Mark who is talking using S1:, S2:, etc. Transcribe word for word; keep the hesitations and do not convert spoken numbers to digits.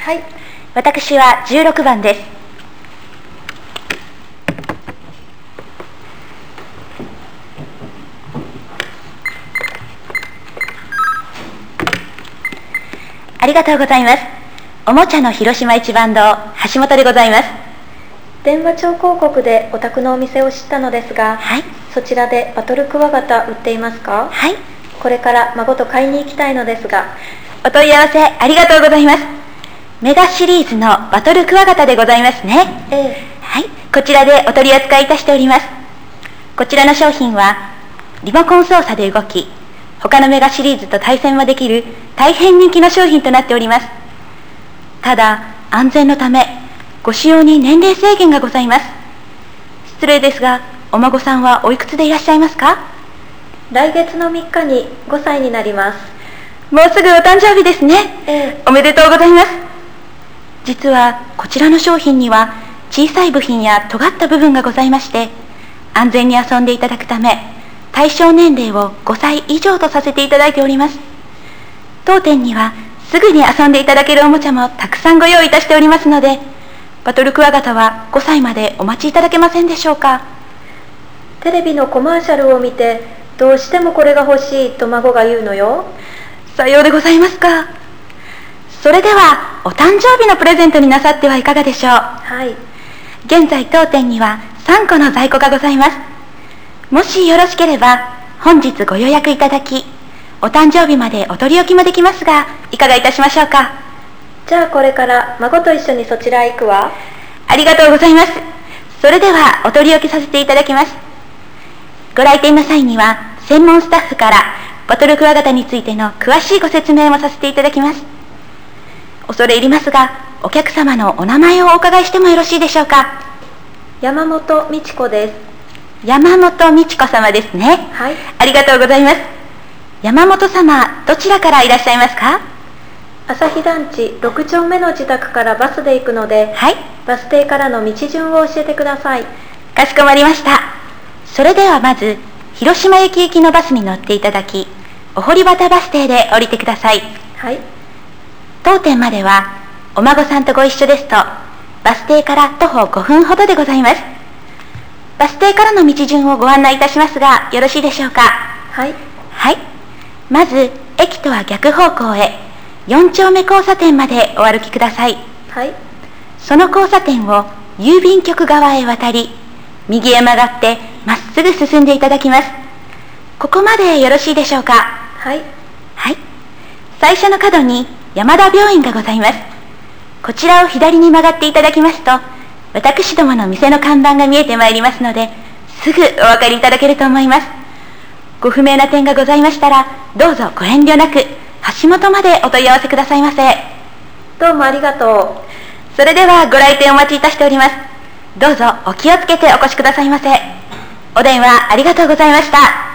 S1: はい。私はじゅうろくばんです。ありがとうございます。おもちゃの広島一番堂、橋本でございます。
S2: 電話帳広告でお宅のお店を知ったのですが、
S1: はい。
S2: そちらでバトルクワガタ売っていますか？
S1: はい。
S2: これから孫と買いに行きたいのですが。
S1: お問い合わせありがとうございます。メガシリーズのバトルクワガタでございますね。
S2: ええ。
S1: はい。こちらでお取り扱いいたしております。こちらの商品はリモコン操作で動き、他のメガシリーズと対戦もできる大変人気の商品となっております。ただ、安全のため、ご使用に年齢制限がございます。失礼ですが、お孫さんはおいくつでいらっしゃいますか？
S2: 来月のみっかにごさいになります。
S1: もうすぐお誕生日ですね。
S2: ええ。
S1: おめでとうございます。実は、こちらの商品には、小さい部品や尖った部分がございまして、安全に遊んでいただくため、対象年齢をごさい以上とさせていただいております。当店には、すぐに遊んでいただけるおもちゃもたくさんご用意いたしておりますので、バトルクワガタはごさいまでお待ちいただけませんでしょうか。
S2: テレビのコマーシャルを見て、どうしてもこれが欲しいと孫が言うのよ。
S1: さようでございますか。それでは、お誕生日のプレゼントになさってはいかがでしょう。
S2: はい。
S1: 現在当店にはさんこの在庫がございます。もしよろしければ、本日ご予約いただき、お誕生日までお取り置きもできますが、いかがいたしましょうか。
S2: じゃあこれから孫と一緒にそちらへ行くわ。
S1: ありがとうございます。それではお取り置きさせていただきます。ご来店の際には、専門スタッフからバトルクワガタについての詳しいご説明もさせていただきます。恐れ入りますが、お客様のお名前をお伺いしてもよろしいでしょうか。
S2: 山本美智子です。
S1: 山本美智子様ですね。
S2: はい。
S1: ありがとうございます。山本様、どちらからいらっしゃいますか？
S2: 朝日団地ろくちょうめの自宅からバスで行くので、
S1: はい。
S2: バス停からの道順を教えてください。
S1: かしこまりました。それではまず、広島駅行きのバスに乗っていただき、お堀端バス停で降りてください。
S2: はい。
S1: 当店までは、お孫さんとご一緒ですと、バス停から徒歩ごふんほどでございます。バス停からの道順をご案内いたしますが、よろしいでしょうか。
S2: はい。
S1: はい。まず、駅とは逆方向へ、よんちょうめ交差点までお歩きください。
S2: はい。
S1: その交差点を郵便局側へ渡り、右へ曲がってまっすぐ進んでいただきます。ここまでよろしいでしょうか。
S2: はい。
S1: はい。最初の角に山田病院がございます。こちらを左に曲がっていただきますと、私どもの店の看板が見えてまいりますので、すぐお分かりいただけると思います。ご不明な点がございましたら、どうぞご遠慮なく、橋本までお問い合わせくださいませ。
S2: どうもありがと
S1: う。それではご来店お待ちいたしております。どうぞお気をつけてお越しくださいませ。お電話ありがとうございました。